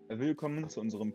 Willkommen zu unserem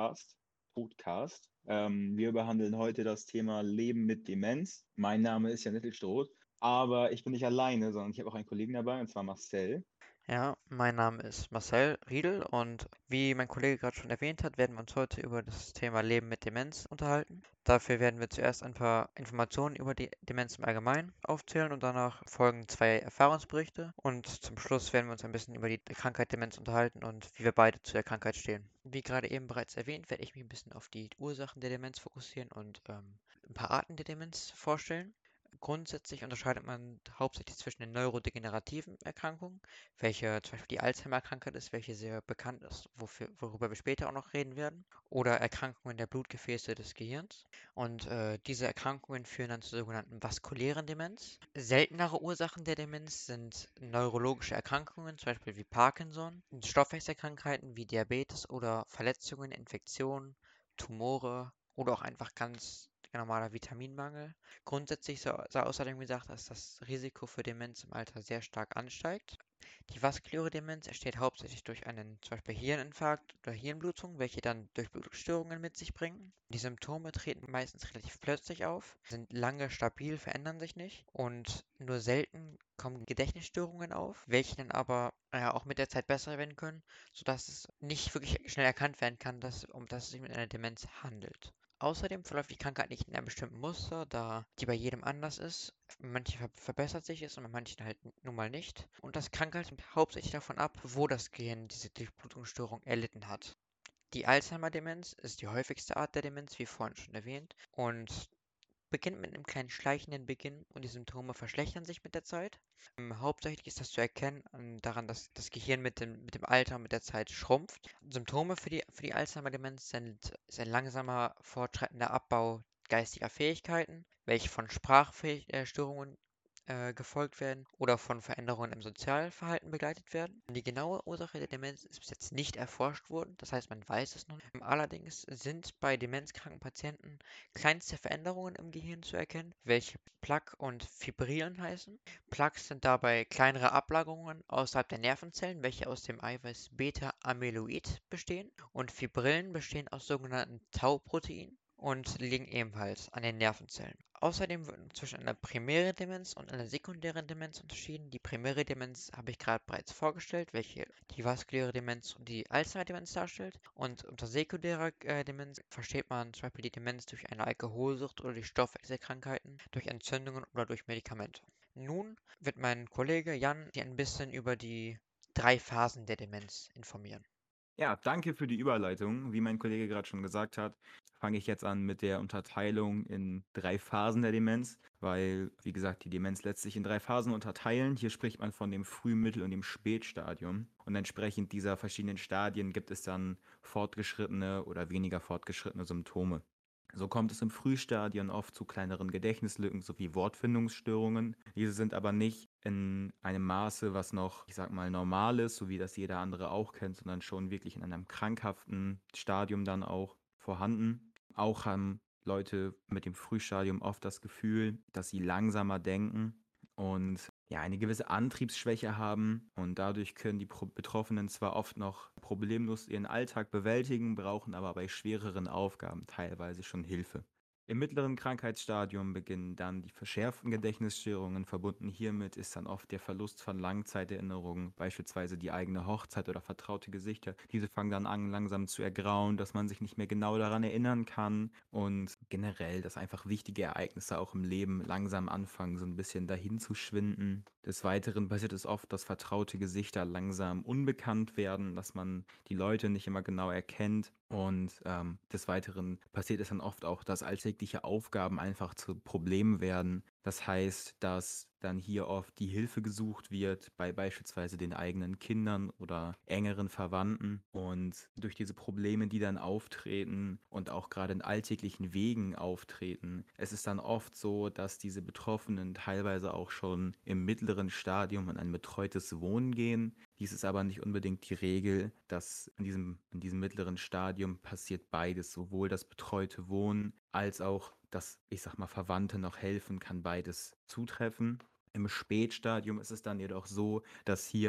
Podcast. Wir behandeln heute das Thema Leben mit Demenz. Mein Name ist Jan Nittelstroth, aber ich bin nicht alleine, sondern ich habe auch einen Kollegen dabei, und zwar Marcel. Ja, mein Name ist Marcel Riedel und wie mein Kollege gerade schon erwähnt hat, werden wir uns heute über das Thema Leben mit Demenz unterhalten. Dafür werden wir zuerst ein paar Informationen über die Demenz im Allgemeinen aufzählen und danach folgen zwei Erfahrungsberichte und zum Schluss werden wir uns ein bisschen über die Krankheit Demenz unterhalten und wie wir beide zu der Krankheit stehen. Wie gerade eben bereits erwähnt, werde ich mich ein bisschen auf die Ursachen der Demenz fokussieren und ein paar Arten der Demenz vorstellen. Grundsätzlich unterscheidet man hauptsächlich zwischen den neurodegenerativen Erkrankungen, welche zum Beispiel die Alzheimer-Krankheit ist, welche sehr bekannt ist, worüber wir später auch noch reden werden, oder Erkrankungen der Blutgefäße des Gehirns. Und diese Erkrankungen führen dann zur sogenannten vaskulären Demenz. Seltenere Ursachen der Demenz sind neurologische Erkrankungen, zum Beispiel wie Parkinson, Stoffwechselkrankheiten wie Diabetes oder Verletzungen, Infektionen, Tumore oder auch einfach ganz normaler Vitaminmangel. Grundsätzlich sei außerdem gesagt, dass das Risiko für Demenz im Alter sehr stark ansteigt. Die vaskuläre Demenz entsteht hauptsächlich durch einen zum Beispiel Hirninfarkt oder Hirnblutung, welche dann Durchblutungsstörungen mit sich bringen. Die Symptome treten meistens relativ plötzlich auf, sind lange stabil, verändern sich nicht und nur selten kommen Gedächtnisstörungen auf, welche dann aber auch mit der Zeit besser werden können, sodass es nicht wirklich schnell erkannt werden kann, um dass es sich mit einer Demenz handelt. Außerdem verläuft die Krankheit nicht in einem bestimmten Muster, da die bei jedem anders ist. Manche verbessert sich es und bei manchen halt nun mal nicht. Und das Krankheit hängt hauptsächlich davon ab, wo das Gehirn diese Durchblutungsstörung erlitten hat. Die Alzheimer-Demenz ist die häufigste Art der Demenz, wie vorhin schon erwähnt, und beginnt mit einem kleinen schleichenden Beginn und die Symptome verschlechtern sich mit der Zeit. Hauptsächlich ist das zu erkennen daran, dass das Gehirn mit dem Alter und mit der Zeit schrumpft. Symptome für die Alzheimer-Demenz ist ein langsamer, fortschreitender Abbau geistiger Fähigkeiten, welche von Sprachstörungen gefolgt werden oder von Veränderungen im Sozialverhalten begleitet werden. Die genaue Ursache der Demenz ist bis jetzt nicht erforscht worden, das heißt, man weiß es noch nicht. Allerdings sind bei demenzkranken Patienten kleinste Veränderungen im Gehirn zu erkennen, welche Plaque und Fibrillen heißen. Plaques sind dabei kleinere Ablagerungen außerhalb der Nervenzellen, welche aus dem Eiweiß Beta-Amyloid bestehen, und Fibrillen bestehen aus sogenannten Tau-Proteinen und liegen ebenfalls an den Nervenzellen. Außerdem wird zwischen einer primären Demenz und einer sekundären Demenz unterschieden. Die primäre Demenz habe ich gerade bereits vorgestellt, welche die vaskuläre Demenz und die Alzheimer-Demenz darstellt. Und unter sekundärer Demenz versteht man zum Beispiel die Demenz durch eine Alkoholsucht oder durch Stoffwechselkrankheiten, durch Entzündungen oder durch Medikamente. Nun wird mein Kollege Jan dir ein bisschen über die drei Phasen der Demenz informieren. Ja, danke für die Überleitung. Wie mein Kollege gerade schon gesagt hat, fange ich jetzt an mit der Unterteilung in 3 Phasen der Demenz, weil, wie gesagt, die Demenz lässt sich in 3 Phasen unterteilen. Hier spricht man von dem Früh-, Mittel- und dem Spätstadium. Und entsprechend dieser verschiedenen Stadien gibt es dann fortgeschrittene oder weniger fortgeschrittene Symptome. So kommt es im Frühstadium oft zu kleineren Gedächtnislücken sowie Wortfindungsstörungen. Diese sind aber nicht in einem Maße, was noch, ich sag mal, normal ist, so wie das jeder andere auch kennt, sondern schon wirklich in einem krankhaften Stadium dann auch vorhanden. Auch haben Leute mit dem Frühstadium oft das Gefühl, dass sie langsamer denken und ja, eine gewisse Antriebsschwäche haben und dadurch können die Betroffenen zwar oft noch problemlos ihren Alltag bewältigen, brauchen aber bei schwereren Aufgaben teilweise schon Hilfe. Im mittleren Krankheitsstadium beginnen dann die verschärften Gedächtnisstörungen. Verbunden hiermit ist dann oft der Verlust von Langzeiterinnerungen, beispielsweise die eigene Hochzeit oder vertraute Gesichter. Diese fangen dann an, langsam zu ergrauen, dass man sich nicht mehr genau daran erinnern kann und generell, dass einfach wichtige Ereignisse auch im Leben langsam anfangen, so ein bisschen dahin zu schwinden. Des Weiteren passiert es oft, dass vertraute Gesichter langsam unbekannt werden, dass man die Leute nicht immer genau erkennt. Und des Weiteren passiert es dann oft auch, dass alltägliche Aufgaben einfach zu Problemen werden. Das heißt, dass dann hier oft die Hilfe gesucht wird bei beispielsweise den eigenen Kindern oder engeren Verwandten. Und durch diese Probleme, die dann auftreten und auch gerade in alltäglichen Wegen auftreten, es ist dann oft so, dass diese Betroffenen teilweise auch schon im mittleren Stadium in ein betreutes Wohnen gehen. Dies ist aber nicht unbedingt die Regel, dass in diesem mittleren Stadium passiert beides, sowohl das betreute Wohnen als auch, dass, ich sag mal, Verwandte noch helfen, kann beides zutreffen. Im Spätstadium ist es dann jedoch so, dass hier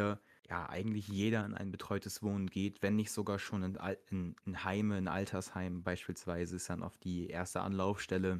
Ja, eigentlich jeder in ein betreutes Wohnen geht, wenn nicht sogar schon in Heime, in Altersheim beispielsweise ist dann oft die erste Anlaufstelle.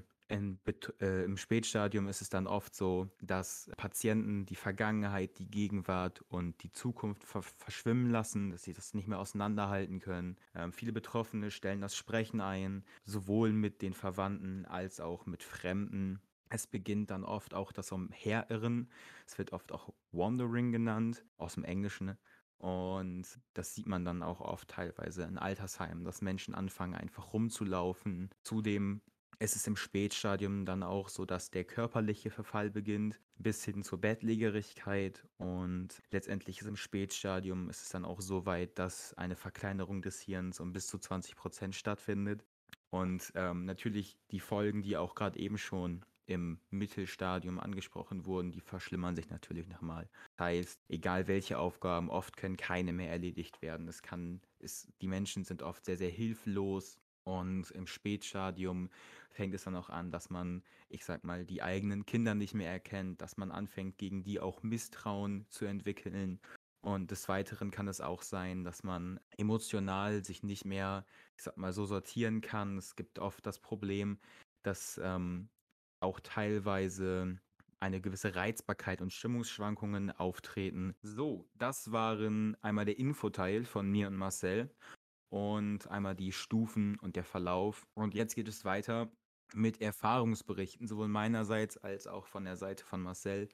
Im Spätstadium ist es dann oft so, dass Patienten die Vergangenheit, die Gegenwart und die Zukunft verschwimmen lassen, dass sie das nicht mehr auseinanderhalten können. Viele Betroffene stellen das Sprechen ein, sowohl mit den Verwandten als auch mit Fremden. Es beginnt dann oft auch das Umherirren. Es wird oft auch Wandering genannt, aus dem Englischen. Ne? Und das sieht man dann auch oft teilweise in Altersheimen, dass Menschen anfangen einfach rumzulaufen. Zudem ist es im Spätstadium dann auch so, dass der körperliche Verfall beginnt, bis hin zur Bettlägerigkeit. Und letztendlich ist im Spätstadium ist es dann auch so weit, dass eine Verkleinerung des Hirns um bis zu 20% stattfindet. Und natürlich die Folgen, die auch gerade eben schon im Mittelstadium angesprochen wurden, die verschlimmern sich natürlich nochmal. Das heißt, egal welche Aufgaben, oft können keine mehr erledigt werden. Die Menschen sind oft sehr, sehr hilflos. Und im Spätstadium fängt es dann auch an, dass man, ich sag mal, die eigenen Kinder nicht mehr erkennt, dass man anfängt, gegen die auch Misstrauen zu entwickeln. Und des Weiteren kann es auch sein, dass man emotional sich nicht mehr, ich sag mal, so sortieren kann. Es gibt oft das Problem, dass auch teilweise eine gewisse Reizbarkeit und Stimmungsschwankungen auftreten. So, das waren einmal der Infoteil von mir und Marcel und einmal die Stufen und der Verlauf. Und jetzt geht es weiter mit Erfahrungsberichten, sowohl meinerseits als auch von der Seite von Marcel.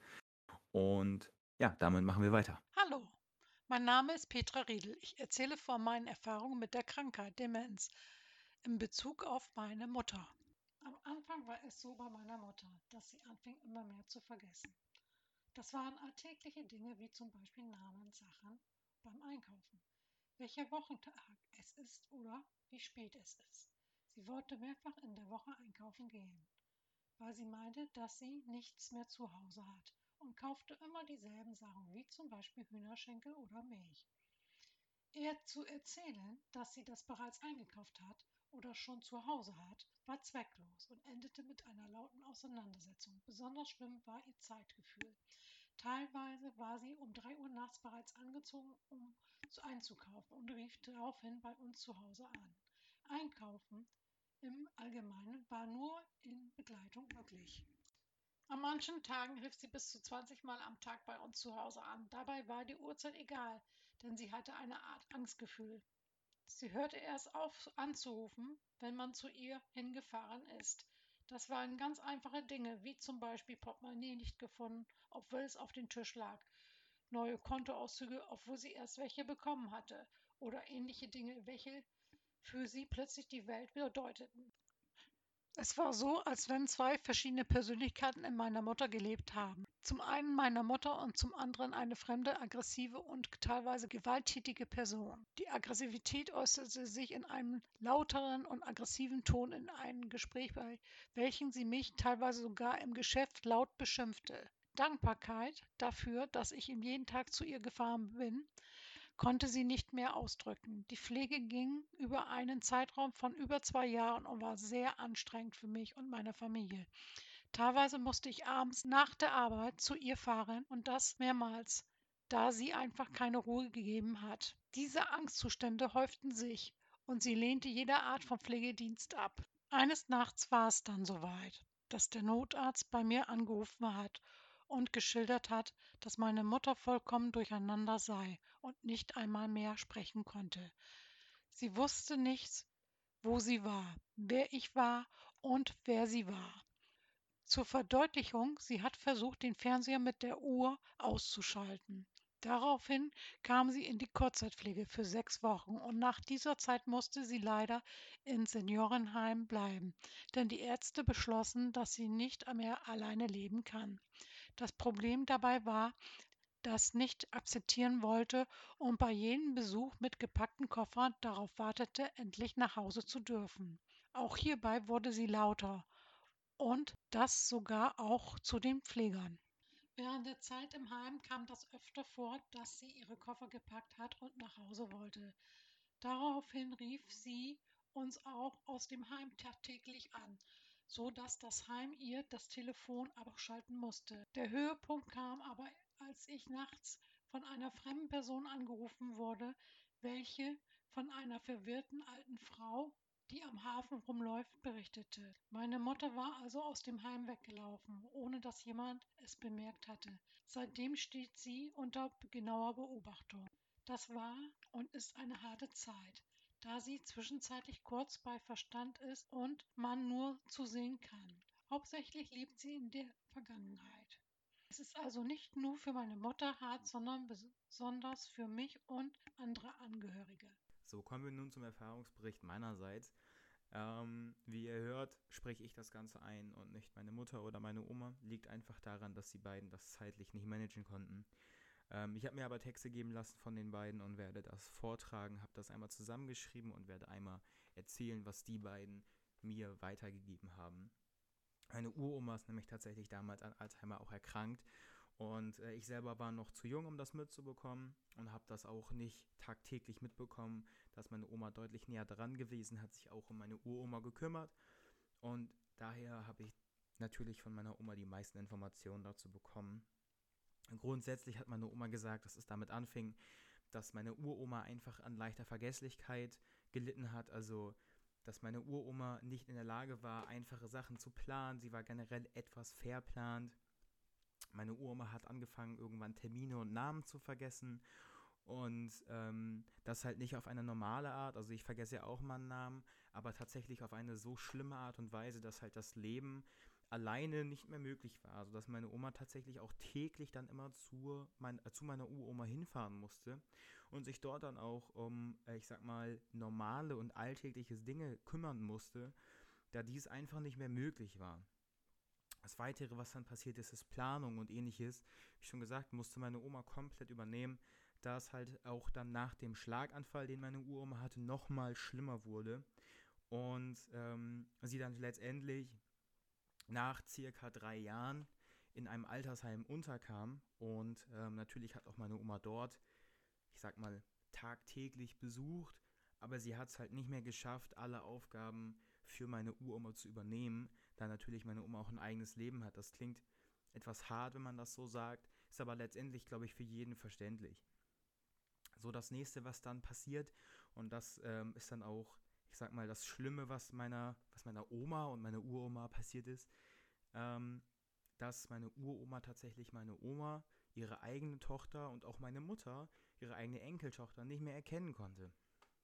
Und ja, damit machen wir weiter. Hallo, mein Name ist Petra Riedel. Ich erzähle von meinen Erfahrungen mit der Krankheit Demenz in Bezug auf meine Mutter. Am Anfang war es so bei meiner Mutter, dass sie anfing immer mehr zu vergessen. Das waren alltägliche Dinge wie zum Beispiel Namen, Sachen beim Einkaufen, welcher Wochentag es ist oder wie spät es ist. Sie wollte mehrfach in der Woche einkaufen gehen, weil sie meinte, dass sie nichts mehr zu Hause hat und kaufte immer dieselben Sachen wie zum Beispiel Hühnerschenkel oder Milch. Ihr zu erzählen, dass sie das bereits eingekauft hat oder schon zu Hause hat, war zwecklos und endete mit einer lauten Auseinandersetzung. Besonders schlimm war ihr Zeitgefühl. Teilweise war sie um 3 Uhr nachts bereits angezogen, um einzukaufen und rief daraufhin bei uns zu Hause an. Einkaufen im Allgemeinen war nur in Begleitung möglich. An manchen Tagen rief sie bis zu 20 Mal am Tag bei uns zu Hause an. Dabei war die Uhrzeit egal, denn sie hatte eine Art Angstgefühl. Sie hörte erst auf anzurufen, wenn man zu ihr hingefahren ist. Das waren ganz einfache Dinge, wie zum Beispiel Portemonnaie nicht gefunden, obwohl es auf dem Tisch lag, neue Kontoauszüge, obwohl sie erst welche bekommen hatte, oder ähnliche Dinge, welche für sie plötzlich die Welt bedeuteten. Es war so, als wenn zwei verschiedene Persönlichkeiten in meiner Mutter gelebt haben. Zum einen meine Mutter und zum anderen eine fremde, aggressive und teilweise gewalttätige Person. Die Aggressivität äußerte sich in einem lauteren und aggressiven Ton in einem Gespräch, bei welchem sie mich teilweise sogar im Geschäft laut beschimpfte. Dankbarkeit dafür, dass ich jeden Tag zu ihr gefahren bin, konnte sie nicht mehr ausdrücken. Die Pflege ging über einen Zeitraum von über 2 Jahren und war sehr anstrengend für mich und meine Familie. Teilweise musste ich abends nach der Arbeit zu ihr fahren und das mehrmals, da sie einfach keine Ruhe gegeben hat. Diese Angstzustände häuften sich und sie lehnte jede Art von Pflegedienst ab. Eines Nachts war es dann soweit, dass der Notarzt bei mir angerufen hat und geschildert hat, dass meine Mutter vollkommen durcheinander sei und nicht einmal mehr sprechen konnte. Sie wusste nichts, wo sie war, wer ich war und wer sie war. Zur Verdeutlichung, sie hat versucht, den Fernseher mit der Uhr auszuschalten. Daraufhin kam sie in die Kurzzeitpflege für 6 Wochen und nach dieser Zeit musste sie leider in Seniorenheim bleiben, denn die Ärzte beschlossen, dass sie nicht mehr alleine leben kann. Das Problem dabei war, das nicht akzeptieren wollte und bei jedem Besuch mit gepackten Koffern darauf wartete, endlich nach Hause zu dürfen. Auch hierbei wurde sie lauter und das sogar auch zu den Pflegern. Während der Zeit im Heim kam das öfter vor, dass sie ihre Koffer gepackt hat und nach Hause wollte. Daraufhin rief sie uns auch aus dem Heim tagtäglich an, so dass das Heim ihr das Telefon abschalten musste. Der Höhepunkt kam aber, als ich nachts von einer fremden Person angerufen wurde, welche von einer verwirrten alten Frau, die am Hafen rumläuft, berichtete. Meine Mutter war also aus dem Heim weggelaufen, ohne dass jemand es bemerkt hatte. Seitdem steht sie unter genauer Beobachtung. Das war und ist eine harte Zeit, da sie zwischenzeitlich kurz bei Verstand ist und man nur zusehen kann. Hauptsächlich lebt sie in der Vergangenheit. Es ist also nicht nur für meine Mutter hart, sondern besonders für mich und andere Angehörige. So, kommen wir nun zum Erfahrungsbericht meinerseits. Wie ihr hört, spreche ich das Ganze ein und nicht meine Mutter oder meine Oma. Liegt einfach daran, dass die beiden das zeitlich nicht managen konnten. Ich habe mir aber Texte geben lassen von den beiden und werde das vortragen, habe das einmal zusammengeschrieben und werde einmal erzählen, was die beiden mir weitergegeben haben. Meine Uroma ist nämlich tatsächlich damals an Alzheimer auch erkrankt und ich selber war noch zu jung, um das mitzubekommen und habe das auch nicht tagtäglich mitbekommen, dass meine Oma deutlich näher dran gewesen, hat sich auch um meine Uroma gekümmert und daher habe ich natürlich von meiner Oma die meisten Informationen dazu bekommen. Grundsätzlich hat meine Oma gesagt, dass es damit anfing, dass meine Uroma einfach an leichter Vergesslichkeit gelitten hat, also dass meine Uroma nicht in der Lage war, einfache Sachen zu planen. Sie war generell etwas verplant. Meine Uroma hat angefangen, irgendwann Termine und Namen zu vergessen. Und das halt nicht auf eine normale Art, also ich vergesse ja auch mal einen Namen, aber tatsächlich auf eine so schlimme Art und Weise, dass halt das Leben alleine nicht mehr möglich war. Also dass meine Oma tatsächlich auch täglich dann immer zu meiner Uroma hinfahren musste und sich dort dann auch um, ich sag mal, normale und alltägliche Dinge kümmern musste, da dies einfach nicht mehr möglich war. Das Weitere, was dann passiert ist, ist Planung und ähnliches. Wie schon gesagt, musste meine Oma komplett übernehmen, da es halt auch dann nach dem Schlaganfall, den meine Uroma hatte, nochmal schlimmer wurde. Und sie dann letztendlich nach circa 3 Jahren in einem Altersheim unterkam. Und natürlich hat auch meine Oma dort, ich sag mal, tagtäglich besucht. Aber sie hat es halt nicht mehr geschafft, alle Aufgaben für meine Uroma zu übernehmen, da natürlich meine Oma auch ein eigenes Leben hat. Das klingt etwas hart, wenn man das so sagt, ist aber letztendlich, glaube ich, für jeden verständlich. So, das nächste, was dann passiert, und das ist dann auch, ich sag mal, das Schlimme, was meiner Oma und meiner Uroma passiert ist, ähm, dass meine Uroma tatsächlich meine Oma, ihre eigene Tochter und auch meine Mutter, ihre eigene Enkeltochter nicht mehr erkennen konnte.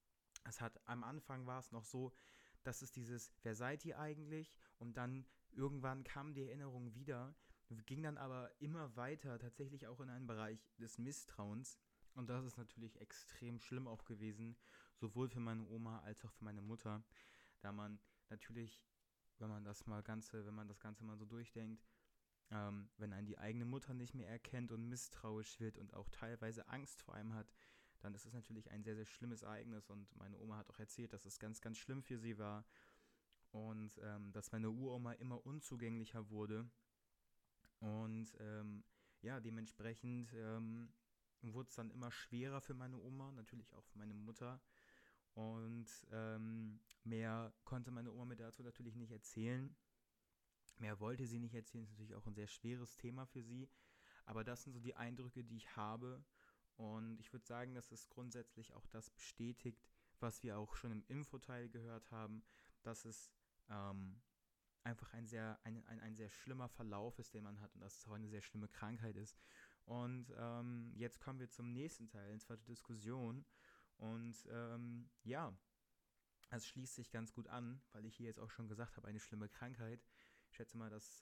Am Anfang war es noch so, dass es dieses, wer seid ihr eigentlich? Und dann irgendwann kam die Erinnerung wieder, ging dann aber immer weiter, tatsächlich auch in einen Bereich des Misstrauens. Und das ist natürlich extrem schlimm auch gewesen, sowohl für meine Oma als auch für meine Mutter, da man natürlich, wenn man das Ganze mal so durchdenkt, wenn einen die eigene Mutter nicht mehr erkennt und misstrauisch wird und auch teilweise Angst vor einem hat, dann ist es natürlich ein sehr, sehr schlimmes Ereignis. Und meine Oma hat auch erzählt, dass es ganz, ganz schlimm für sie war und dass meine Uroma immer unzugänglicher wurde. Und ja, dementsprechend wurde es dann immer schwerer für meine Oma, natürlich auch für meine Mutter. Und mehr konnte meine Oma mir dazu natürlich nicht erzählen. Mehr wollte sie nicht erzählen, ist natürlich auch ein sehr schweres Thema für sie. Aber das sind so die Eindrücke, die ich habe. Und ich würde sagen, dass es grundsätzlich auch das bestätigt, was wir auch schon im Infoteil gehört haben, dass es einfach ein sehr schlimmer Verlauf ist, den man hat und dass es auch eine sehr schlimme Krankheit ist. Und jetzt kommen wir zum nächsten Teil, und zwar zur Diskussion. Und ja, es schließt sich ganz gut an, weil ich hier jetzt auch schon gesagt habe, eine schlimme Krankheit. Ich schätze mal, das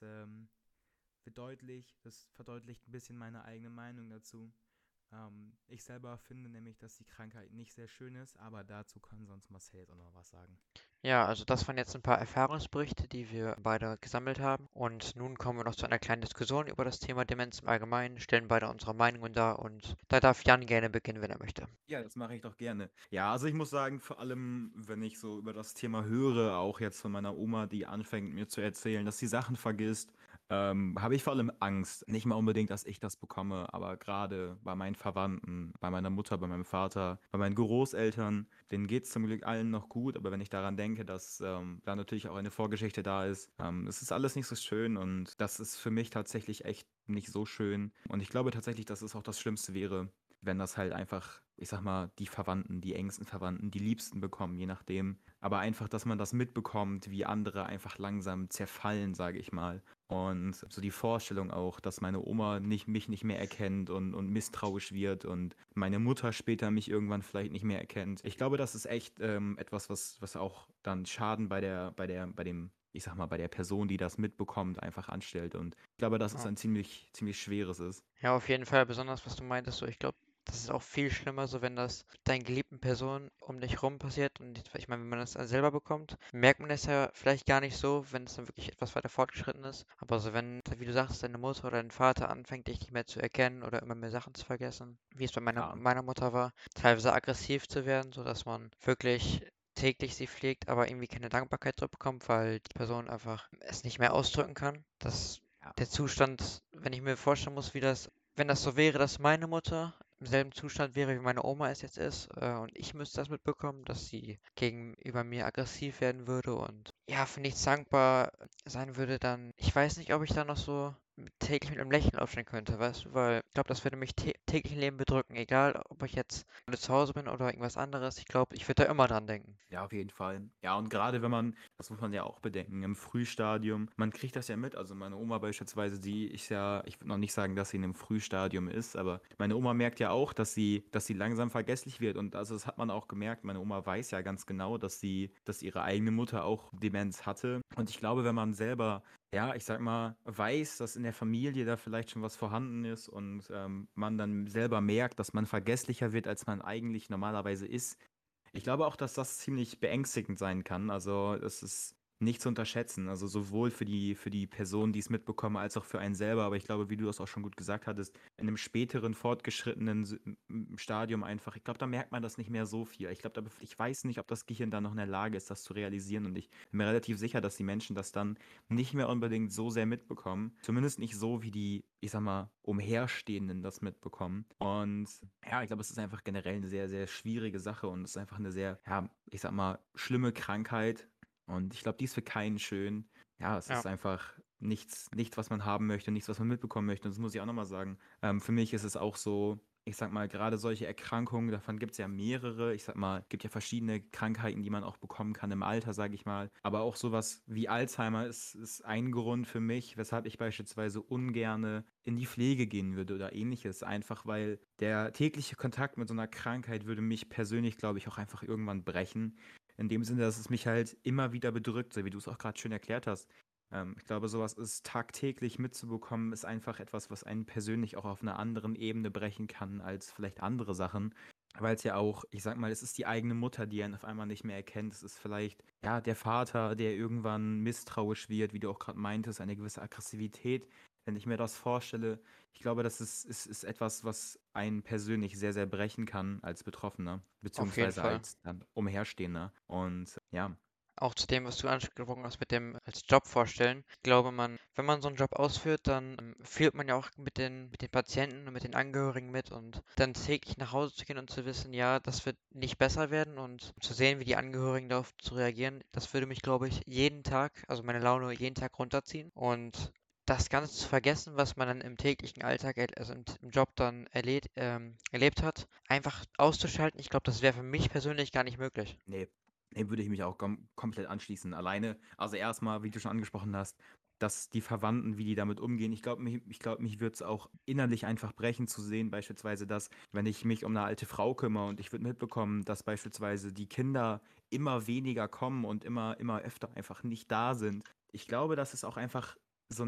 verdeutlicht ein bisschen meine eigene Meinung dazu. Ich selber finde nämlich, dass die Krankheit nicht sehr schön ist, aber dazu kann sonst Marcel jetzt auch noch was sagen. Ja, also das waren jetzt ein paar Erfahrungsberichte, die wir beide gesammelt haben. Und nun kommen wir noch zu einer kleinen Diskussion über das Thema Demenz im Allgemeinen, stellen beide unsere Meinungen dar und da darf Jan gerne beginnen, wenn er möchte. Ja, das mache ich doch gerne. Ja, also ich muss sagen, vor allem, wenn ich so über das Thema höre, auch jetzt von meiner Oma, die anfängt mir zu erzählen, dass sie Sachen vergisst, habe ich vor allem Angst. Nicht mal unbedingt, dass ich das bekomme, aber gerade bei meinen Verwandten, bei meiner Mutter, bei meinem Vater, bei meinen Großeltern, denen geht es zum Glück allen noch gut, aber wenn ich daran denke, dass da natürlich auch eine Vorgeschichte da ist, es ist alles nicht so schön und das ist für mich tatsächlich echt nicht so schön. Und ich glaube tatsächlich, dass es auch das Schlimmste wäre, wenn das halt einfach, ich sag mal, die Verwandten, die engsten Verwandten, die Liebsten bekommen, je nachdem. Aber einfach, dass man das mitbekommt, wie andere einfach langsam zerfallen, sage ich mal. Und so die Vorstellung auch, dass meine Oma mich nicht mehr erkennt und misstrauisch wird und meine Mutter später mich irgendwann vielleicht nicht mehr erkennt. Ich glaube, das ist echt etwas, was auch dann Schaden bei dem, ich sag mal, bei der Person, die das mitbekommt, einfach anstellt. Und ich glaube, dass es Ja. ein ziemlich schweres ist. Ja, auf jeden Fall, besonders was du meintest, so ich glaube, das ist auch viel schlimmer, so wenn das deinen geliebten Personen um dich rum passiert. Und ich meine, wenn man das dann selber bekommt, merkt man es ja vielleicht gar nicht so, wenn es dann wirklich etwas weiter fortgeschritten ist. Aber so wenn, wie du sagst, deine Mutter oder dein Vater anfängt, dich nicht mehr zu erkennen oder immer mehr Sachen zu vergessen, wie es bei Ja, meiner Mutter war, teilweise aggressiv zu werden, sodass man wirklich täglich sie pflegt, aber irgendwie keine Dankbarkeit zurückbekommt, weil die Person einfach es nicht mehr ausdrücken kann. Das ja, der Zustand, wenn ich mir vorstellen muss, wie das, wenn das so wäre, dass meine Mutter im selben Zustand wäre, wie meine Oma es jetzt ist, und ich müsste das mitbekommen, dass sie gegenüber mir aggressiv werden würde und ja, für nichts dankbar sein würde, dann, ich weiß nicht, ob ich da noch so täglich mit einem Lächeln aufstehen könnte, weißt du, weil ich glaube, das würde mich täglich im Leben bedrücken, egal ob ich jetzt zu Hause bin oder irgendwas anderes. Ich glaube, ich würde da immer dran denken. ja, auf jeden Fall. Ja, und gerade wenn man, das muss man ja auch bedenken, im Frühstadium, man kriegt das ja mit. Also meine Oma beispielsweise, die ist ja, ich würde noch nicht sagen, dass sie in einem Frühstadium ist, aber meine Oma merkt ja auch, dass sie langsam vergesslich wird. Und also das hat man auch gemerkt. Meine Oma weiß ja ganz genau, dass ihre eigene Mutter auch Demenz hatte. Und ich glaube, wenn man selber, ja, ich sag mal, weiß, dass in der Familie da vielleicht schon was vorhanden ist und man dann selber merkt, dass man vergesslicher wird, als man eigentlich normalerweise ist, ich glaube auch, dass das ziemlich beängstigend sein kann. Also, es ist nicht zu unterschätzen. Also, sowohl für die Personen, die es mitbekommen, als auch für einen selber. Aber ich glaube, wie du das auch schon gut gesagt hattest, in einem späteren, fortgeschrittenen Stadium einfach, ich glaube, da merkt man das nicht mehr so viel. Ich glaube, ich weiß nicht, ob das Gehirn dann noch in der Lage ist, das zu realisieren. Und ich bin mir relativ sicher, dass die Menschen das dann nicht mehr unbedingt so sehr mitbekommen. Zumindest nicht so, wie die, ich sag mal, Umherstehenden das mitbekommen. Und ja, ich glaube, es ist einfach generell eine sehr, sehr schwierige Sache und es ist einfach eine sehr, ja, ich sag mal, schlimme Krankheit. Und ich glaube, die ist für keinen schön. Ja, es Ja, ist einfach nichts, was man haben möchte, nichts, was man mitbekommen möchte. Und das muss ich auch nochmal sagen. Für mich ist es auch so, ich sag mal, gerade solche Erkrankungen, davon gibt es ja mehrere. Ich sag mal, gibt ja verschiedene Krankheiten, die man auch bekommen kann im Alter, sage ich mal. Aber auch sowas wie Alzheimer ist ein Grund für mich, weshalb ich beispielsweise ungerne in die Pflege gehen würde oder ähnliches. Einfach weil der tägliche Kontakt mit so einer Krankheit würde mich persönlich, glaube ich, auch einfach irgendwann brechen. In dem Sinne, dass es mich halt immer wieder bedrückt, so wie du es auch gerade schön erklärt hast. Ich glaube, sowas ist tagtäglich mitzubekommen, ist einfach etwas, was einen persönlich auch auf einer anderen Ebene brechen kann als vielleicht andere Sachen. Weil es ja auch, ich sag mal, es ist die eigene Mutter, die einen auf einmal nicht mehr erkennt. Es ist vielleicht, ja, der Vater, der irgendwann misstrauisch wird, wie du auch gerade meintest, eine gewisse Aggressivität. Wenn ich mir das vorstelle, ich glaube, das ist etwas, was einen persönlich sehr, sehr brechen kann als Betroffener, auf jeden beziehungsweise Fall. als dann Umherstehender. Und ja, Auch zu dem, was du angesprochen hast mit dem als Job vorstellen. Ich glaube, wenn man so einen Job ausführt, dann fühlt man ja auch mit den Patienten und mit den Angehörigen mit und dann täglich nach Hause zu gehen und zu wissen, ja, das wird nicht besser werden und zu sehen, wie die Angehörigen darauf zu reagieren, das würde mich, glaube ich, jeden Tag, also meine Laune jeden Tag runterziehen und das Ganze zu vergessen, was man dann im täglichen Alltag, also im Job dann erlebt hat, einfach auszuschalten, ich glaube, das wäre für mich persönlich gar nicht möglich. nee, dem würde ich mich auch komplett anschließen. Alleine, also erstmal, wie du schon angesprochen hast, dass die Verwandten, wie die damit umgehen. Ich glaube, mich würde es auch innerlich einfach brechen zu sehen, beispielsweise, dass, wenn ich mich um eine alte Frau kümmere und ich würde mitbekommen, dass beispielsweise die Kinder immer weniger kommen und immer öfter einfach nicht da sind. Ich glaube, das ist auch einfach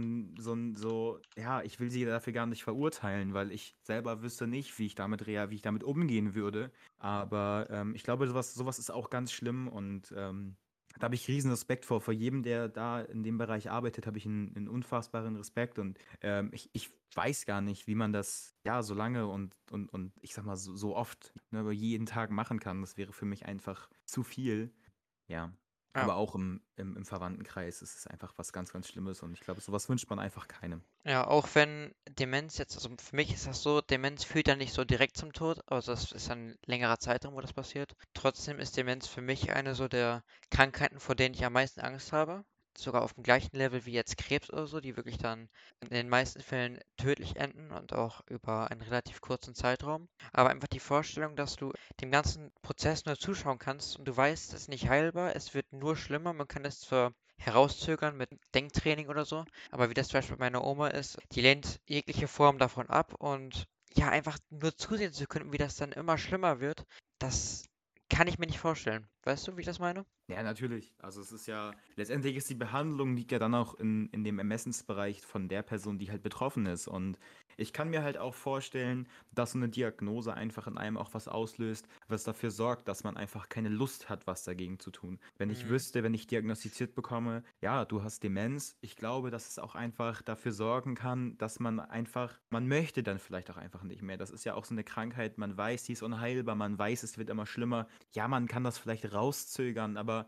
ja, ich will sie dafür gar nicht verurteilen, weil ich selber wüsste nicht, wie ich damit umgehen würde. Aber ich glaube, sowas ist auch ganz schlimm und da habe ich riesen Respekt vor jedem, der da in dem Bereich arbeitet, habe ich einen unfassbaren Respekt und ich weiß gar nicht, wie man das ja so lange und ich sag mal so oft, ne, aber jeden Tag machen kann. Das wäre für mich einfach zu viel. Ja. Ja. Aber auch im Verwandtenkreis ist es einfach was ganz, ganz Schlimmes und ich glaube, sowas wünscht man einfach keinem. Ja, auch wenn Demenz jetzt, also für mich ist das so, Demenz führt ja nicht so direkt zum Tod, also das ist ein längerer Zeitraum, wo das passiert. Trotzdem ist Demenz für mich eine so der Krankheiten, vor denen ich am meisten Angst habe. Sogar auf dem gleichen Level wie jetzt Krebs oder so, die wirklich dann in den meisten Fällen tödlich enden und auch über einen relativ kurzen Zeitraum. Aber einfach die Vorstellung, dass du dem ganzen Prozess nur zuschauen kannst und du weißt, es ist nicht heilbar, es wird nur schlimmer, man kann es zwar herauszögern mit Denktraining oder so, aber wie das zum Beispiel bei meiner Oma ist, die lehnt jegliche Form davon ab und ja, einfach nur zusehen zu können, wie das dann immer schlimmer wird, das kann ich mir nicht vorstellen. Weißt du, wie ich das meine? Ja, natürlich. Also es ist ja, letztendlich ist die Behandlung liegt ja dann auch in dem Ermessensbereich von der Person, die halt betroffen ist. Und ich kann mir halt auch vorstellen, dass so eine Diagnose einfach in einem auch was auslöst, was dafür sorgt, dass man einfach keine Lust hat, was dagegen zu tun. Wenn ich Mhm. wüsste, wenn ich diagnostiziert bekomme, ja, du hast Demenz, ich glaube, dass es auch einfach dafür sorgen kann, dass man einfach, man möchte dann vielleicht auch einfach nicht mehr. Das ist ja auch so eine Krankheit, man weiß, die ist unheilbar, man weiß, es wird immer schlimmer. Ja, man kann das vielleicht rauszögern, aber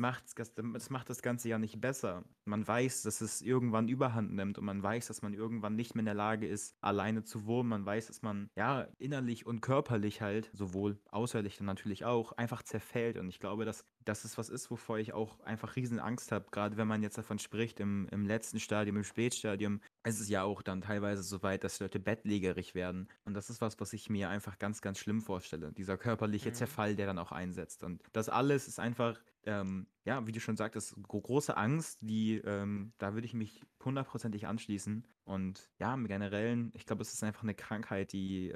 das macht das Ganze ja nicht besser. Man weiß, dass es irgendwann Überhand nimmt und man weiß, dass man irgendwann nicht mehr in der Lage ist, alleine zu wohnen. Man weiß, dass man ja innerlich und körperlich halt, sowohl äußerlich dann natürlich auch, einfach zerfällt. Und ich glaube, dass das ist was ist, wovor ich auch einfach riesen Angst habe. Gerade wenn man jetzt davon spricht, im letzten Stadium, im Spätstadium, ist es ja auch dann teilweise so weit, dass Leute bettlägerig werden. Und das ist was, was ich mir einfach ganz, ganz schlimm vorstelle. Dieser körperliche Mhm. Zerfall, der dann auch einsetzt. Und das alles ist einfach, ja, wie du schon sagtest, große Angst, da würde ich mich hundertprozentig anschließen. Und ja, im Generellen, ich glaube, es ist einfach eine Krankheit,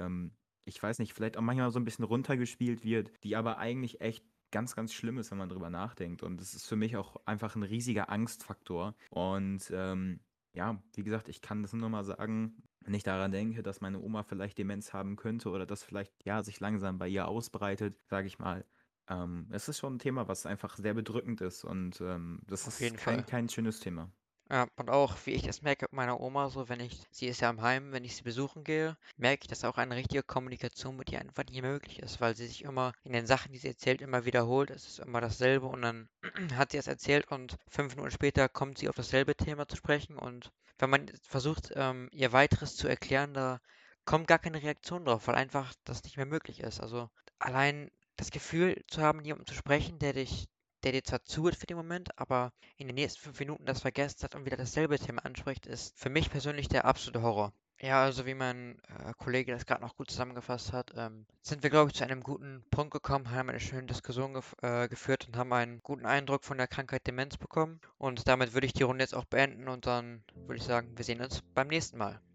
ich weiß nicht, vielleicht auch manchmal so ein bisschen runtergespielt wird, die aber eigentlich echt ganz, ganz schlimm ist, wenn man drüber nachdenkt. Und es ist für mich auch einfach ein riesiger Angstfaktor. Und ja, wie gesagt, ich kann das nur mal sagen, wenn ich daran denke, dass meine Oma vielleicht Demenz haben könnte oder das vielleicht ja sich langsam bei ihr ausbreitet, sage ich mal. Es ist schon ein Thema, was einfach sehr bedrückend ist und das Auf ist jeden Fall. kein schönes Thema. Ja, und auch, wie ich das merke mit meiner Oma, so wenn sie ist ja im Heim, wenn ich sie besuchen gehe, merke ich, dass auch eine richtige Kommunikation mit ihr einfach nicht möglich ist, weil sie sich immer in den Sachen, die sie erzählt, immer wiederholt. Es ist immer dasselbe und dann hat sie es erzählt und 5 Minuten später kommt sie auf dasselbe Thema zu sprechen und wenn man versucht, ihr weiteres zu erklären, da kommt gar keine Reaktion drauf, weil einfach das nicht mehr möglich ist. Also allein das Gefühl zu haben, jemandem zu sprechen, der dir zwar zuhört für den Moment, aber in den nächsten 5 Minuten das vergessen hat und wieder dasselbe Thema anspricht, ist für mich persönlich der absolute Horror. Ja, also wie mein Kollege das gerade noch gut zusammengefasst hat, sind wir, glaube ich, zu einem guten Punkt gekommen, haben eine schöne Diskussion geführt und haben einen guten Eindruck von der Krankheit Demenz bekommen. Und damit würde ich die Runde jetzt auch beenden und dann würde ich sagen, wir sehen uns beim nächsten Mal.